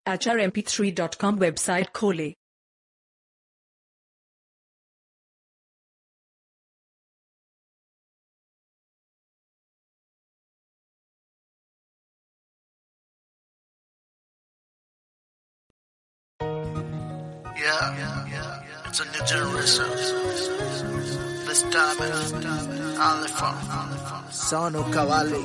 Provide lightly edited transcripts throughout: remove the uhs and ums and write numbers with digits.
HRMP3.com website खोलें। Yeah, it's a new generation. This time is only for Sonu Cavalli.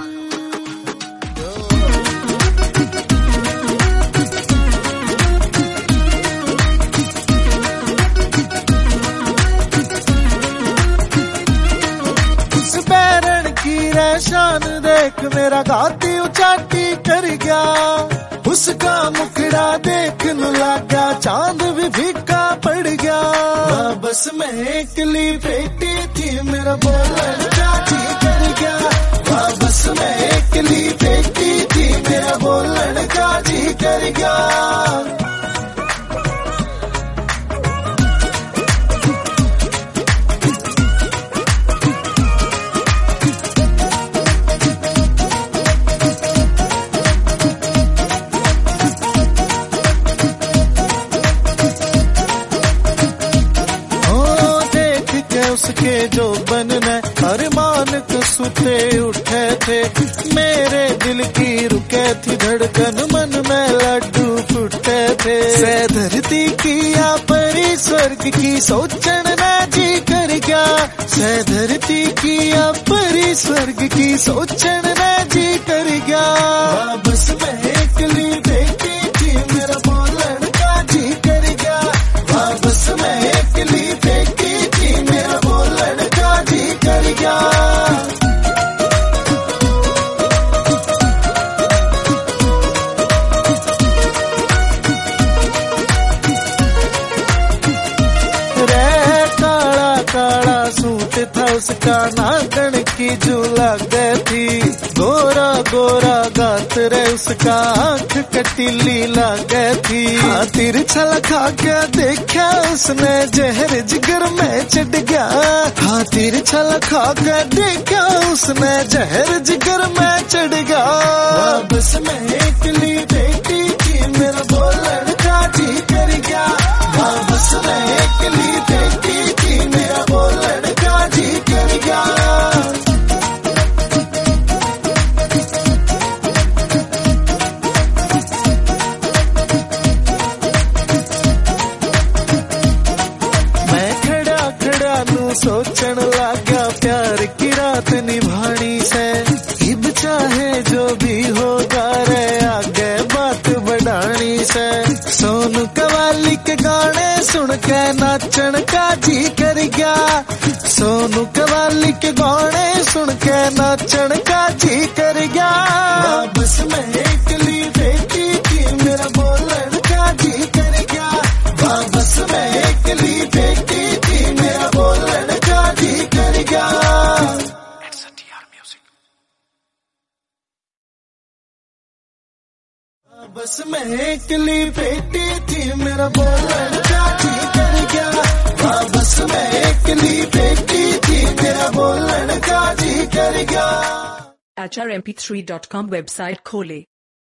बैरन की रेशान देख मेरा गाती उचाटी कर गया, उसका मुखड़ा देखने लगा चांद भी फीका पड़ गया। बस में एकली बेटी थी मेरा बोलन चाची कर गया, बस में एकली बेटी थी मेरा बोलन चाची कर गया। उसके जो बनने अरमान सुते उठे थे, मेरे दिल की रुके थी धड़कन, मन में लड्डू फूटे थे। से धरती की या परी स्वर्ग की सोचन में जी कर गया, से धरती की या परी स्वर्ग की सोचन में जी कर गया। बस में एकली बेटी थी मेरा बोलन का जी कर गया, बस में एकली बेटी थी मेरा बोलन का जी कर गया। काला सूट था उसका, नागन की झूला गई थी, गोरा गोरा गात रे उसका, आंख कटीली लग थी। हाथीर छल खा के देखा उसने, जहर जिगर में चढ़ गया। हाथीर छल खा के देखा उसने, जहर जिगर में चढ़ गया। बस में एकली बेटी थी मेरा बोलन का जी कर गया, बस में एकली बेटी थी मेरा बोलन का जी कर गया। मैं खड़ा खड़ा नू सोचन लगा, प्यार की रात निभानी से, इब चाहे जो भी होगा रे आगे बात बढ़ानी से। सोनू कवाली के गाने सुन के नाचन का जी कर गया, सोनू कवाली के गाने सुन के नाचन का जी कर गया। बस में एकली बेटी थी मेरा बोलन का जी कर गया, बस में एकली बेटी थी मेरा बोलन का जी कर गया। बस में एकली बेटी थी मेरा बोलन का जी कर गया, बस में एकली बेटी थी मेरा बोलन का जी कर गया। HRMP3.com वेबसाइट खोलें।